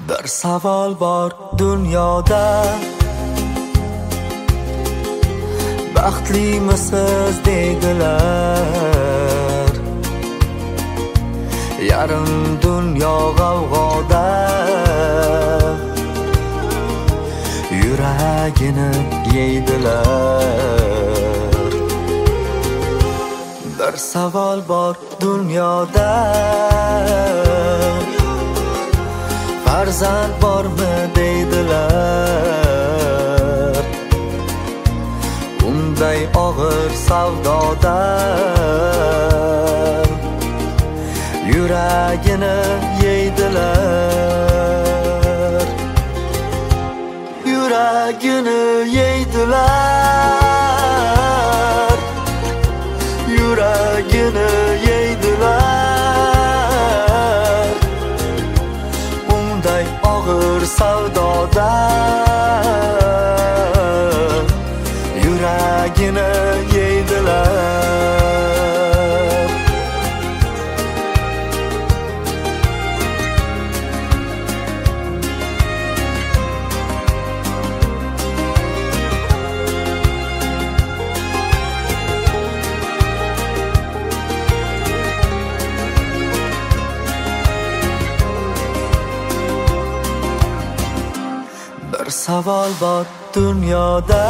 Bir savol bor dunyoda, baxtlimisiz deydilar. Yarim dunyo g'avg'oda, yuragini yeydilar. Bir savol bor dunyoda, farzand bormi deydilar. Unday og'ir savdoda yuragini yeydilar. Yuragini yeydilar. Yuragini yeydilar. Unday og'ir savdoda yuragini yeydilar. Bir savol bor dunyoda,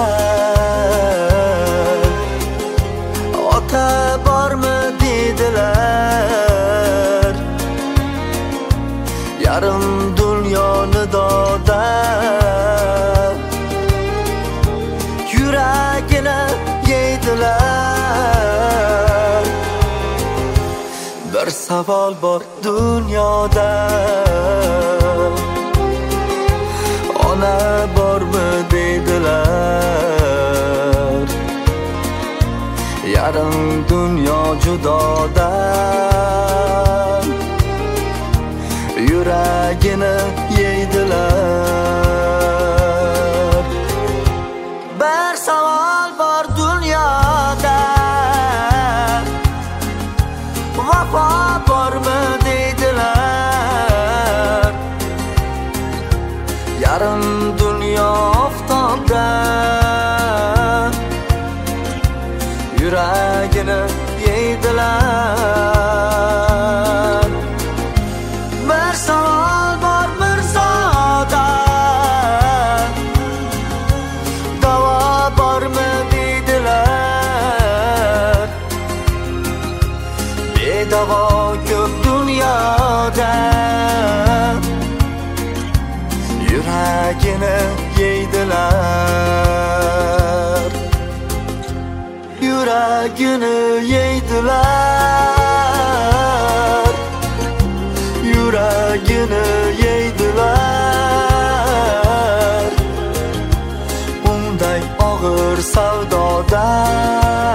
ota bormi deydilar. Yarim dunyoni doda yuragini yeydilar. Bir savol bor dunyoda, ona bormi deydilar. Yarim dunyo judoda yuragini yeydilar. Bir savol bor dunyoda, vafo bormi deydilar. Yarim dunyo oftobda yuragini yeydilar. Bir savol bor mirzoda, davo bormi deydilar. Bedavo ko'p dunyoda yuragini yeydilar. Yuragini yeydilar. Yuragini yeydilar. Unday og'ir savdoda